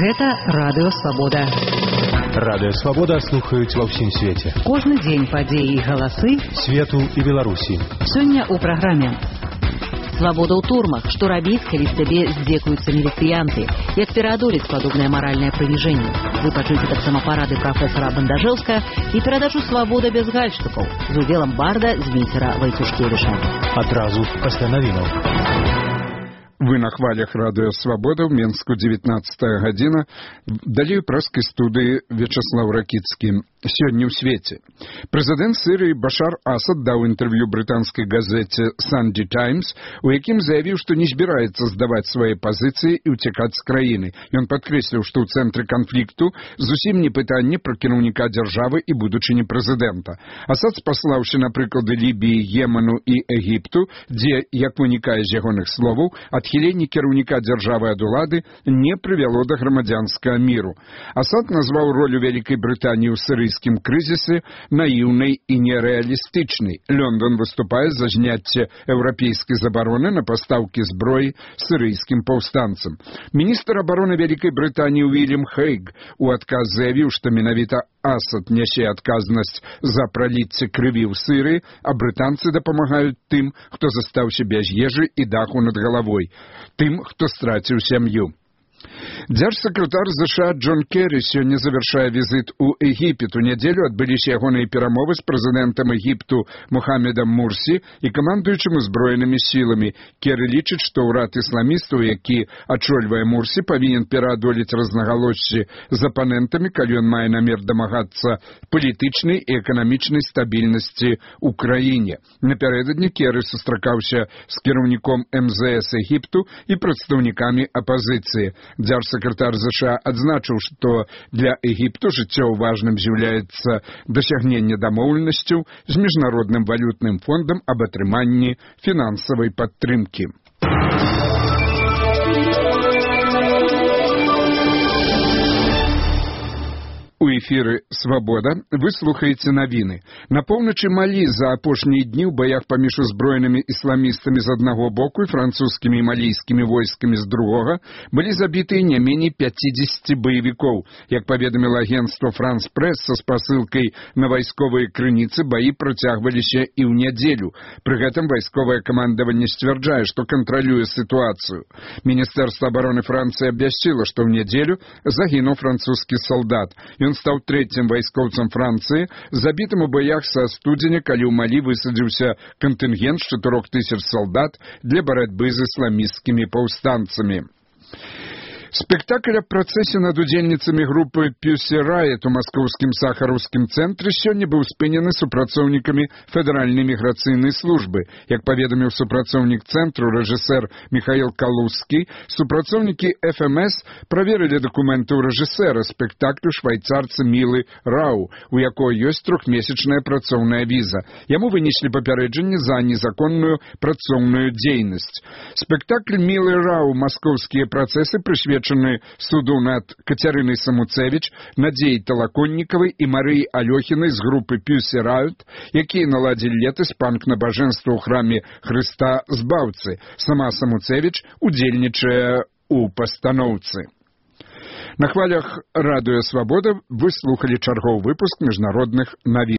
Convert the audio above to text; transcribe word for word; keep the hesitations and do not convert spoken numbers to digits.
Гэта Радыё Свабода. Радыё Свабода слухаюць ва ўсім свеце. Кожны дзень падзеі і галасы свету і Беларусі. Сёння ў праграме «Свабода ў турмах. Што рабіць, калі з цябе здзекуюцца міліцыянты? Як пераадолець падобнае маральнае прыніжэнне?» Вы пачуеце таксама парады прафесара Бандажэўска і перадачу «Свабода без гальштукаў» з удзелам барда Зміцера Вайцюшкевіча. Адразу пасля навінаў. Вы на хвалях Радыё Свабода, в Менску девятнадцатая гадзіна. Далей у праскай студыі Вячаслав Ракіцкі. Сёння ў свеце. Прэзідэнт Сірыі Башар Асад даў інтэрв'ю брытанскай газеце «Санді Таймс», у якім заявіў, што не збіраецца здаваць свае пазіцыі і ўцякаць з краіны. Ён падкрэсліў, што ў цэнтры канфлікту зусім не пытанне пра кіраўніка дзяржавы і будучыні прэзідэнта. Асад спаслаўся на прыклады Лібіі, Йемену і Егіпту, дзе, як вынікае з ягоных словаў, адхіленне кіраўніка дзяржавы ад улады не прывяло да грамадзянскага міру. Асад назваў ролю Вялікай Брытаніі ў сірыйскім крызісе наіўнай і нерэалістычнай. Лондон выступае за зняцце еўрапейскай забароны на пастаўкі зброі сірыйскім паўстанцам. Міністр абароны Вялікай Брытаніі Уільям Хейг у адказ заявіў, што менавіта Асад нясе адказнасць за праліцце крыві ў Сірыі, а брытанцы дапамагаюць тым, хто застаўся без ежы і даху над галавой, тым, хто страціў сям'ю. Дзяржсакратар ЗША Джон Керрі сёння завяршае візіт у Егіпет. У нядзелю адбыліся ягоныя перамовы з прэзідэнтам Егіпту Мухаммедам Мурсі і камандуючым узброенымі сіламі. Керрі лічыць, што ўрад ісламістаў, які ачольвае Мурсі, павінен пераадолець рознагалоссі з апанентамі, калі ён мае намер дамагацца палітычнай і эканамічнай стабільнасці ў краіне. Напярэдадні Керрі сустракаўся з кіраўніком эм зэ эс Егіпту і прадстаўнікамі апазіцыі. Дзяржсакратар ЗША адзначыў, што для Егіпту жыццёва важным з'яўляецца дасягненне дамоўленасцяў з міжнародным валютным фондам аб атрыманні фінансавай падтрымкі. У эфіры «Свабода» вы слухаеце навіны. На поўначы Малі за апошнія дні ў баях паміж узброенымі ісламістамі з аднаго боку і французскімі і малійскімі войскамі з другога былі забітыя не меней пяцідзесяці баевікоў. Як паведаміла агенцтва «Франс Прэс» са спасылкай на вайсковыя крыніцы, баі працягваліся і ў нядзелю. Пры гэтым вайсковае камандаванне сцвярджае, што кантралюе сітуацыю. Міністэрства абароны Францыі абвясціла, што ў нядзелю загінуў французскі салдат. Ён стаў трэцім вайскоўцам Францыі, забітым у баях са студзеня, калі ў Малі высадзіўся кантынгент з чатырох тысяч салдат для барацьбы з ісламісцкімі паўстанцамі. Спектакль аб працэсе над удзельніцамі групы Pussy Riot у маскоўскім сахараўскім цэнтры сёння быў спынены супрацоўнікамі федэральнай міграцыйнай службы. Як паведаміў супрацоўнік цэнтру рэжысэр Михаил Калузскі, супрацоўнікі эф эм эс праверылі дакументы ў рэжысэра спектаклю швайцарца Мілы Рау, у якой ёсць трохмесячная працоўная віза. Яму вынеслі папярэджанне за незаконную працоўную дзейнасць. Спектакль Мілы Рау «Маскоўскія працэсы» прысвечаны суду над Кацярынай Самуцевіч, Надзеяй Талаконнікавай і Марыяй Алёхінай з групы Pussy Riot, якія наладзілі летась панк-набажэнства ў храме Хрыста Збаўцы. Сама Самуцевіч удзельнічае ў пастаноўцы. На хвалях Радыё Свабода вы слухалі чарговы выпуск міжнародных навін.